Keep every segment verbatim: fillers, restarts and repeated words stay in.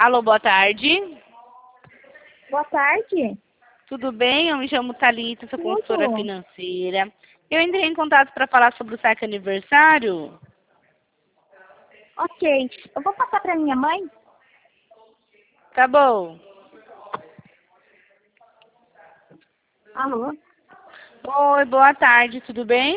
Alô, boa tarde. Boa tarde. Tudo bem? Eu me chamo Thalita, sou Tudo. consultora financeira. Eu entrei em contato para falar sobre o saque aniversário. Ok. Eu vou passar para minha mãe. Tá bom. Alô? Oi, boa tarde, tudo bem?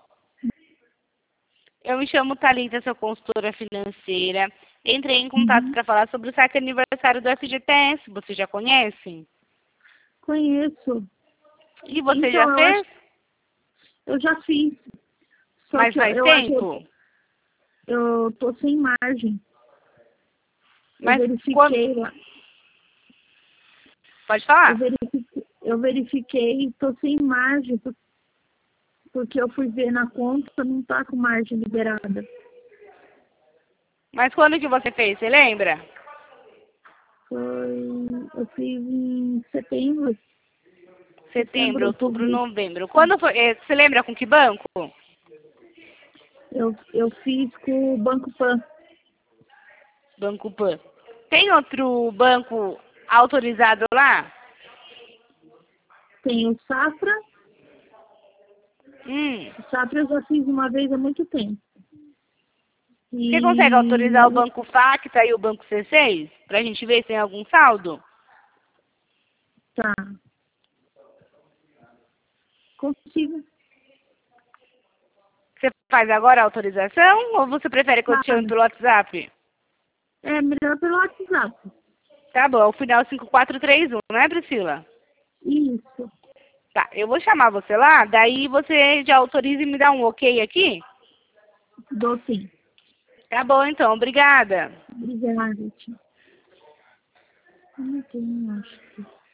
Eu me chamo Thalita, sou consultora financeira. Entrei em contato Uhum. para falar sobre o saque aniversário do F G T S. Você já conhece? Conheço. E você Então, já eu fez? acho eu já fiz. Só Mas que eu, faz eu acho que eu, tempo? eu tô sem margem. Eu Mas quando... verifiquei lá. Pode Eu falar? verifiquei, eu verifiquei e tô sem margem. por- Porque eu fui ver na conta, não tá com margem liberada. Mas quando que você fez? Você lembra? Foi. Eu fiz em setembro. Setembro, Setembro, outubro, outubro. novembro. Quando foi? eh, Você lembra com que banco? Eu, eu fiz com o Banco Pan. Banco Pan. Tem outro banco autorizado lá? Tem o Safra. Hum. O Safra eu já fiz uma vez há muito tempo. Você consegue autorizar o E Banco Facta e o Banco C seis? Pra gente ver se tem algum saldo? tá. Consigo. Você faz agora a autorização ou você prefere que eu te chame Claro. pelo WhatsApp? É melhor pelo WhatsApp. Tá bom, é o final cinco quatro três um, né, Priscila? Isso. Tá, eu vou chamar você lá, daí você já autoriza e me dá um ok aqui? Dou sim. Tá bom, então, obrigada. Obrigada, tia. Não tem, acho que.